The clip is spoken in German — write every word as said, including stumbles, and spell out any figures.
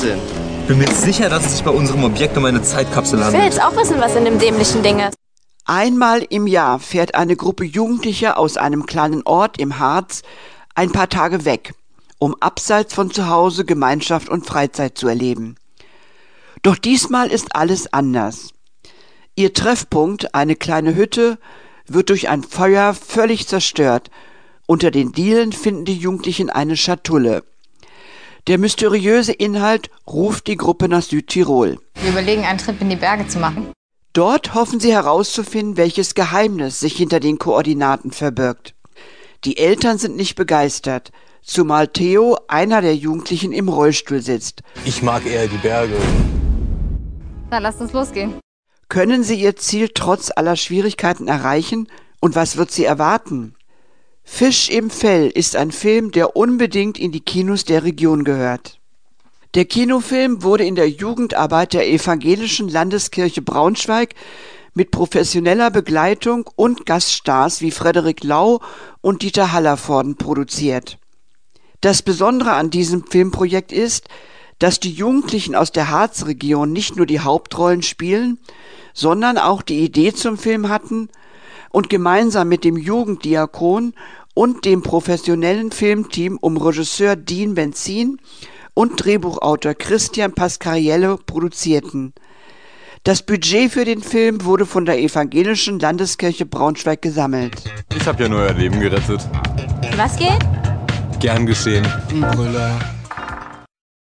Blödsinn. Bin mir sicher, dass es sich bei unserem Objekt um eine Zeitkapsel handelt. Ich will jetzt auch wissen, was in dem dämlichen Ding ist. Einmal im Jahr fährt eine Gruppe Jugendlicher aus einem kleinen Ort im Harz ein paar Tage weg, um abseits von zu Hause Gemeinschaft und Freizeit zu erleben. Doch diesmal ist alles anders. Ihr Treffpunkt, eine kleine Hütte, wird durch ein Feuer völlig zerstört. Unter den Dielen finden die Jugendlichen eine Schatulle. Der mysteriöse Inhalt ruft die Gruppe nach Südtirol. Wir überlegen, einen Trip in die Berge zu machen. Dort hoffen sie herauszufinden, welches Geheimnis sich hinter den Koordinaten verbirgt. Die Eltern sind nicht begeistert, zumal Theo, einer der Jugendlichen, im Rollstuhl sitzt. Ich mag eher die Berge. Dann lasst uns losgehen. Können sie ihr Ziel trotz aller Schwierigkeiten erreichen? Und was wird sie erwarten? Fisch im Fell ist ein Film, der unbedingt in die Kinos der Region gehört. Der Kinofilm wurde in der Jugendarbeit der Evangelischen Landeskirche Braunschweig mit professioneller Begleitung und Gaststars wie Frederik Lau und Dieter Hallervorden produziert. Das Besondere an diesem Filmprojekt ist, dass die Jugendlichen aus der Harzregion nicht nur die Hauptrollen spielen, sondern auch die Idee zum Film hatten und gemeinsam mit dem Jugenddiakon und dem professionellen Filmteam um Regisseur Dean Benzin und Drehbuchautor Christian Pascariello produzierten. Das Budget für den Film wurde von der Evangelischen Landeskirche Braunschweig gesammelt. Ich habe ja nur euer Leben gerettet. Was geht? Gern geschehen. Brüller.